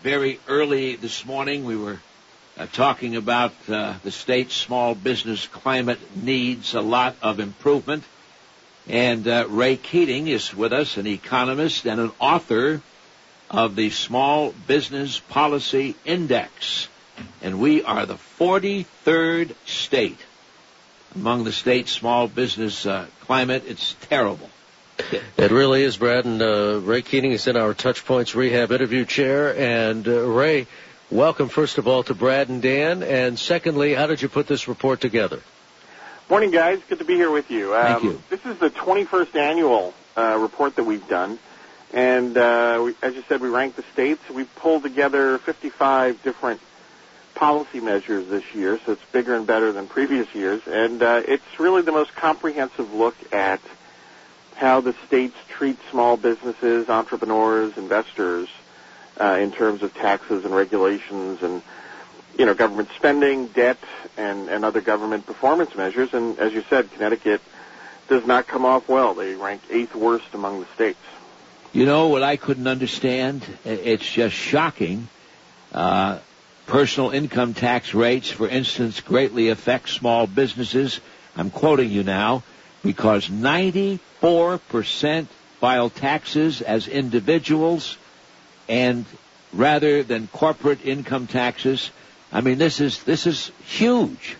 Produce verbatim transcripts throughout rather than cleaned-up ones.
very early this morning. We were uh, talking about uh, the state's small business climate needs a lot of improvement. And uh, Ray Keating is with us, an economist and an author of the Small Business Policy Index. And we are the forty-third state among the state's small business uh, climate. It's terrible. It really is, Brad, and uh, Ray Keating is in our Touchpoints Rehab interview chair. And uh, Ray, welcome, first of all, to Brad and Dan. And secondly, how did you put this report together? Morning, guys. Good to be here with you. Um, Thank you. This is the twenty-first annual uh, report that we've done. And uh, we, as you said, we ranked the states. We pulled together fifty-five different policy measures this year, so it's bigger and better than previous years. And uh, it's really the most comprehensive look at how the states treat small businesses, entrepreneurs, investors uh, in terms of taxes and regulations and, you know, government spending, debt, and, and other government performance measures. And as you said, Connecticut does not come off well. They rank eighth worst among the states. You know what I couldn't understand? It's just shocking. Uh, personal income tax rates, for instance, greatly affect small businesses. I'm quoting you now, because ninety-four percent file taxes as individuals, and rather than corporate income taxes. I mean, this is this is huge.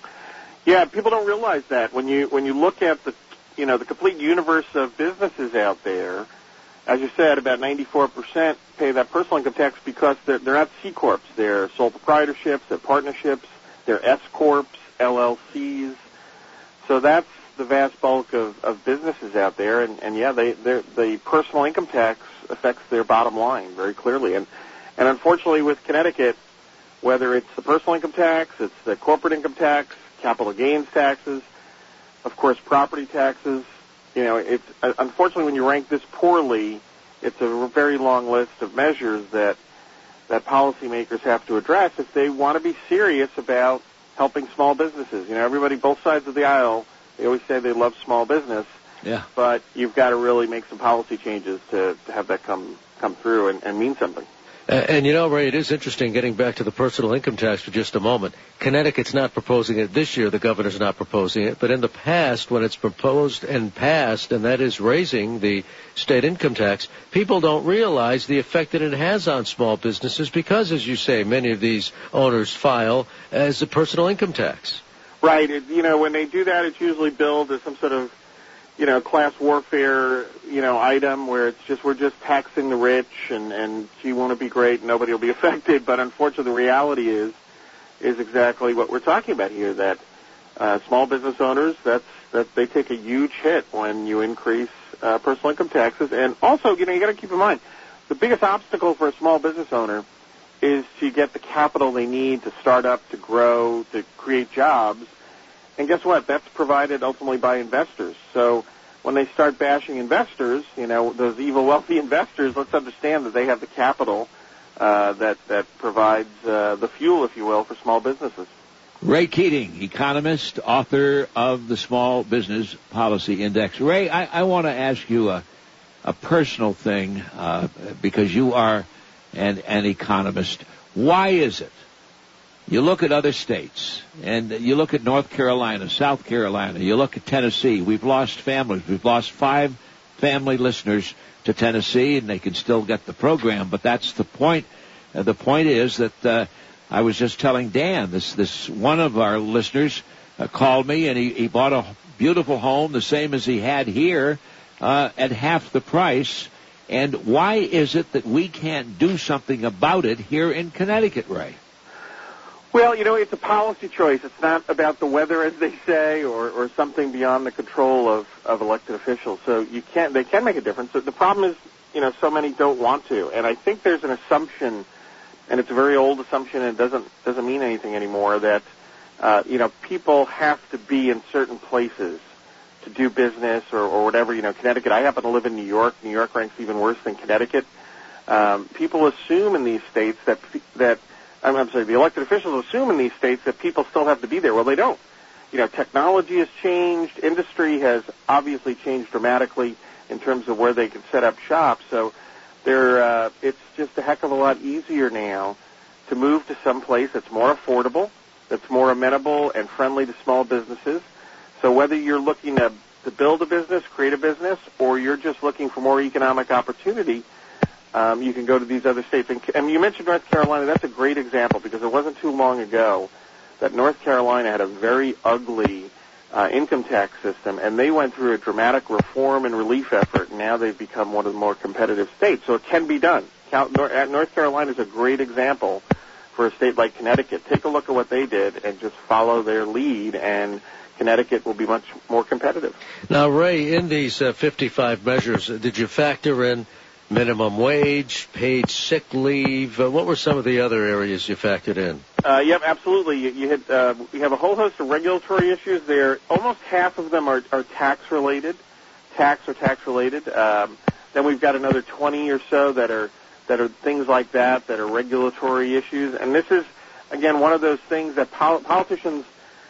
Yeah, people don't realize that when you when you look at the you know the complete universe of businesses out there. As you said, about ninety-four percent pay that personal income tax because they're, they're not C corps. They're sole proprietorships, they're partnerships, they're S corps, L L Cs. So that's the vast bulk of, of businesses out there. And, and yeah, they, the personal income tax affects their bottom line very clearly. And, and unfortunately with Connecticut, whether it's the personal income tax, it's the corporate income tax, capital gains taxes, of course property taxes, you know, it's uh, unfortunately when you rank this poorly, it's a very long list of measures that that policymakers have to address if they want to be serious about helping small businesses. You know, everybody, both sides of the aisle, they always say they love small business. Yeah. But you've got to really make some policy changes to, to have that come come through and, and mean something. And, and, you know, Ray, it is interesting, getting back to the personal income tax for just a moment. Connecticut's not proposing it this year. The governor's not proposing it. But in the past, when it's proposed and passed, and that is raising the state income tax, people don't realize the effect that it has on small businesses because, as you say, many of these owners file as a personal income tax. Right. It, you know, when they do that, it's usually billed as some sort of, you know, class warfare, you know, item where it's just, we're just taxing the rich and, and gee, won't it be great? Nobody will be affected. But unfortunately, the reality is, is exactly what we're talking about here, that uh, small business owners, that's, that they take a huge hit when you increase uh, personal income taxes. And also, you know, you got to keep in mind, the biggest obstacle for a small business owner is to get the capital they need to start up, to grow, to create jobs. And guess what? That's provided ultimately by investors. So when they start bashing investors, you know, those evil, wealthy investors, let's understand that they have the capital uh, that that provides uh, the fuel, if you will, for small businesses. Ray Keating, economist, author of the Small Business Policy Index. Ray, I, I want to ask you a, a personal thing uh, because you are an, an economist. Why is it? You look at other states, and you look at North Carolina, South Carolina, you look at Tennessee. We've lost families. We've lost five family listeners to Tennessee, and they can still get the program, but that's the point. Uh, the point is that uh, I was just telling Dan, this this one of our listeners uh, called me, and he, he bought a beautiful home, the same as he had here, uh, at half the price. And why is it that we can't do something about it here in Connecticut, Ray? Well, you know, it's a policy choice. It's not about the weather, as they say, or, or something beyond the control of, of elected officials. So you can't, they can make a difference. The problem is, you know, so many don't want to. And I think there's an assumption, and it's a very old assumption, and it doesn't, doesn't mean anything anymore, that, uh, you know, people have to be in certain places to do business or, or whatever. You know, Connecticut, I happen to live in New York. New York ranks even worse than Connecticut. Um, people assume in these states that, that, I'm, I'm sorry, the elected officials assume in these states that people still have to be there. Well, they don't. You know, technology has changed. Industry has obviously changed dramatically in terms of where they can set up shop. So They're, uh, it's just a heck of a lot easier now to move to some place that's more affordable, that's more amenable and friendly to small businesses. So whether you're looking to, to build a business, create a business, or you're just looking for more economic opportunity, um, you can go to these other states. And, and you mentioned North Carolina. That's a great example because it wasn't too long ago that North Carolina had a very ugly uh, income tax system, and they went through a dramatic reform and relief effort, and now they've become one of the more competitive states. So it can be done. North Carolina is a great example for a state like Connecticut. Take a look at what they did and just follow their lead, and Connecticut will be much more competitive. Now, Ray, in these uh, fifty-five measures, did you factor in minimum wage, paid sick leave? Uh, what were some of the other areas you factored in? Uh, yep, absolutely. You, you, hit, uh, you have a whole host of regulatory issues there. Almost half of them are, are tax-related, tax or tax-related. Um, then we've got another twenty or so that are that are things like that, that are regulatory issues. And this is, again, one of those things that pol- politicians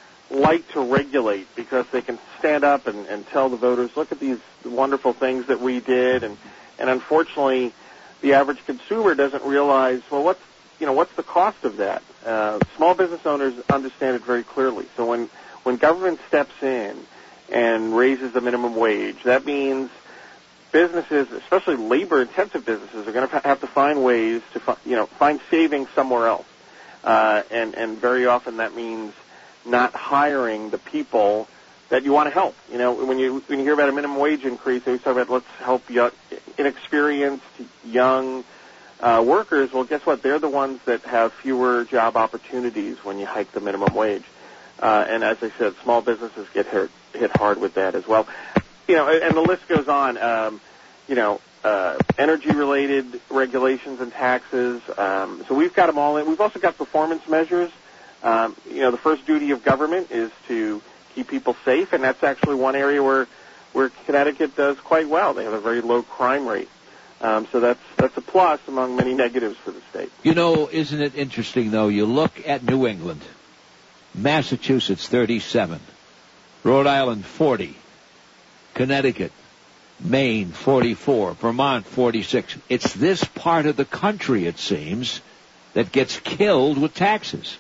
like to regulate because they can stand up and, and tell the voters, look at these wonderful things that we did. And, and unfortunately, the average consumer doesn't realize, well, what's, you know, what's the cost of that? Uh, small business owners understand it very clearly. So when, when government steps in and raises the minimum wage, that means businesses, especially labor-intensive businesses, are going to have to find ways to, fi- you know, find savings somewhere else. Uh, and, and very often that means not hiring the people that you want to help. You know, when you when you hear about a minimum wage increase, they talk about let's help young, inexperienced, young uh, workers. Well, guess what? They're the ones that have fewer job opportunities when you hike the minimum wage. Uh, and as I said, small businesses get hit, hit hard with that as well. You know, and the list goes on. Um, you know, uh, energy-related regulations and taxes. Um, so we've got them all in. We've also got performance measures. Um, you know, the first duty of government is to keep people safe, and that's actually one area where where Connecticut does quite well. They have a very low crime rate. Um, so that's that's a plus among many negatives for the state. You know, isn't it interesting, though? You look at New England, Massachusetts, thirty-seven, Rhode Island, forty, Connecticut, Maine, forty-four, Vermont, forty-six. It's this part of the country, it seems, that gets killed with taxes.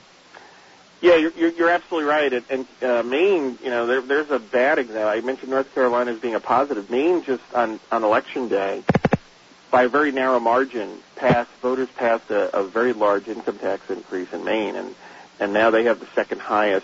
Yeah, you're, you're, you're absolutely right. And, and uh, Maine, you know, there, there's a bad example. I mentioned North Carolina as being a positive. Maine just on, on election day, by a very narrow margin, passed voters passed a, a very large income tax increase in Maine, and and now they have the second highest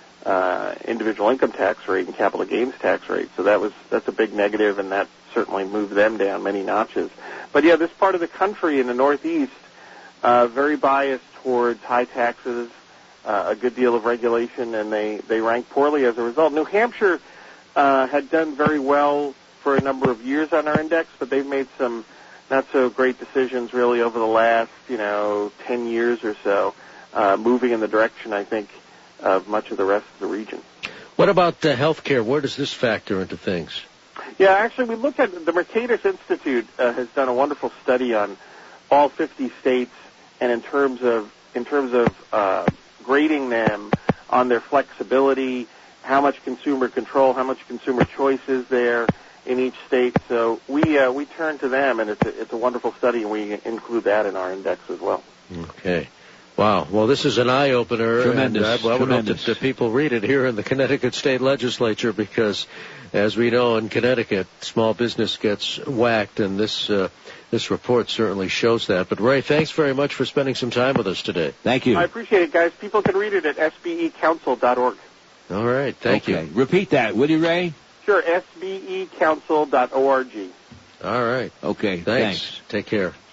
uh, individual income tax rate and capital gains tax rate. So that was that's a big negative, and that certainly moved them down many notches. But yeah, this part of the country in the Northeast, uh, very biased towards high taxes, uh, a good deal of regulation, and they they rank poorly as a result. New Hampshire uh, had done very well for a number of years on our index, but they've made some not so great decisions really over the last, you know, ten years or so, uh, moving in the direction, I think, of much of the rest of the region. What about uh, health care? Where does this factor into things? Yeah, actually, we look at the Mercatus Institute uh, has done a wonderful study on all fifty states, and in terms of in terms of uh, grading them on their flexibility, how much consumer control, how much consumer choice is there in each state. So we uh, we turn to them, and it's a, it's a wonderful study, and we include that in our index as well. Okay. Wow. Well, this is an eye-opener. Tremendous. And I, well, I would Tremendous. hope that, that people read it here in the Connecticut State Legislature because, as we know, in Connecticut, small business gets whacked, and this uh, this report certainly shows that. But, Ray, thanks very much for spending some time with us today. Thank you. I appreciate it, guys. People can read it at S B E council dot org. All right. Thank okay. you. Repeat that, will you, Ray? Sure, S B E council dot org. All right. Okay, Thanks. thanks. Take care.